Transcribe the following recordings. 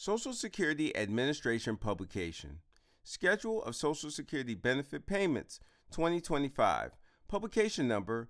Social Security Administration publication. Schedule of Social Security Benefit Payments 2025. Publication number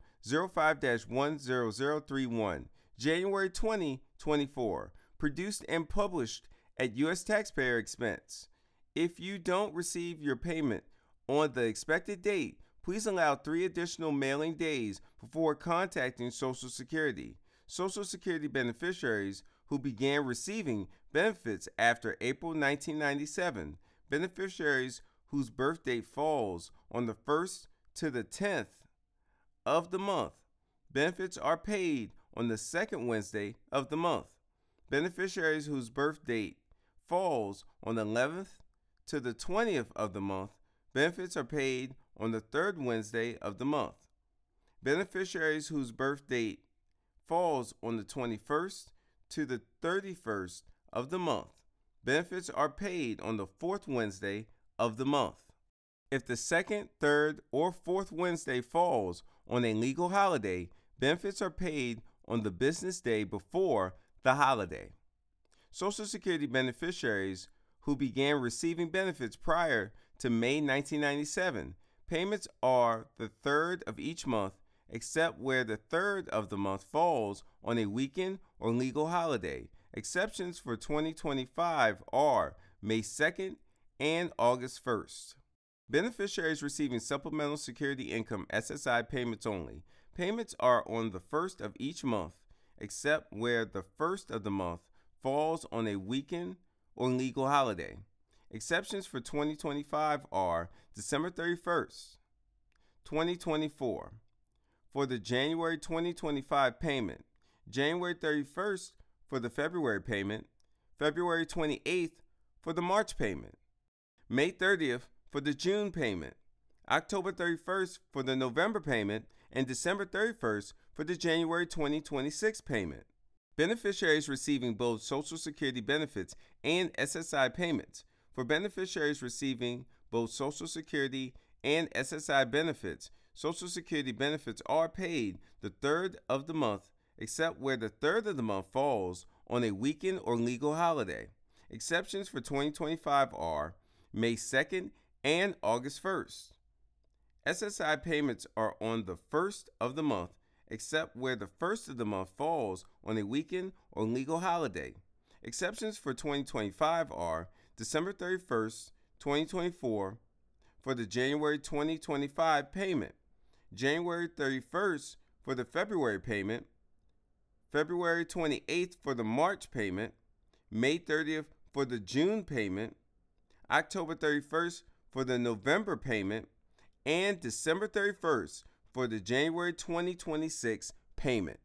05-10031, January 2024. Produced and published at U.S. taxpayer expense. If you don't receive your payment on the expected date, please allow 3 additional mailing days before contacting Social Security. Social Security beneficiaries who began receiving benefits after April 1997, beneficiaries whose birth date falls on the 1st to the 10th of the month. Benefits are paid on the 2nd Wednesday of the month. Beneficiaries whose birth date falls on the 11th to the 20th of the month. Benefits are paid on the 3rd Wednesday of the month. Beneficiaries whose birth date falls on the 21st to the 31st of the month. Benefits are paid on the 4th Wednesday of the month. If the 2nd, 3rd, or 4th Wednesday falls on a legal holiday, benefits are paid on the business day before the holiday. Social Security beneficiaries who began receiving benefits prior to May 1997, payments are the 3rd of each month, except where the 3rd of the month falls on a weekend or legal holiday. Exceptions for 2025 are May 2nd and August 1st. Beneficiaries receiving Supplemental Security Income SSI payments only. Payments are on the 1st of each month, except where the 1st of the month falls on a weekend or legal holiday. Exceptions for 2025 are December 31st, 2024. For the January 2025 payment, January 31st for the February payment, February 28th for the March payment, May 30th for the June payment, October 31st for the November payment, and December 31st for the January 2026 payment. Beneficiaries receiving both Social Security benefits and SSI payments. For beneficiaries receiving both Social Security and SSI benefits, Social Security benefits are paid the 3rd of the month, except where the 3rd of the month falls on a weekend or legal holiday. Exceptions for 2025 are May 2nd and August 1st. SSI payments are on the 1st of the month, except where the 1st of the month falls on a weekend or legal holiday. Exceptions for 2025 are December 31st, 2024 for the January 2025 payment, January 31st for the February payment, February 28th for the March payment, May 30th for the June payment, October 31st for the November payment, and December 31st for the January 2026 payment.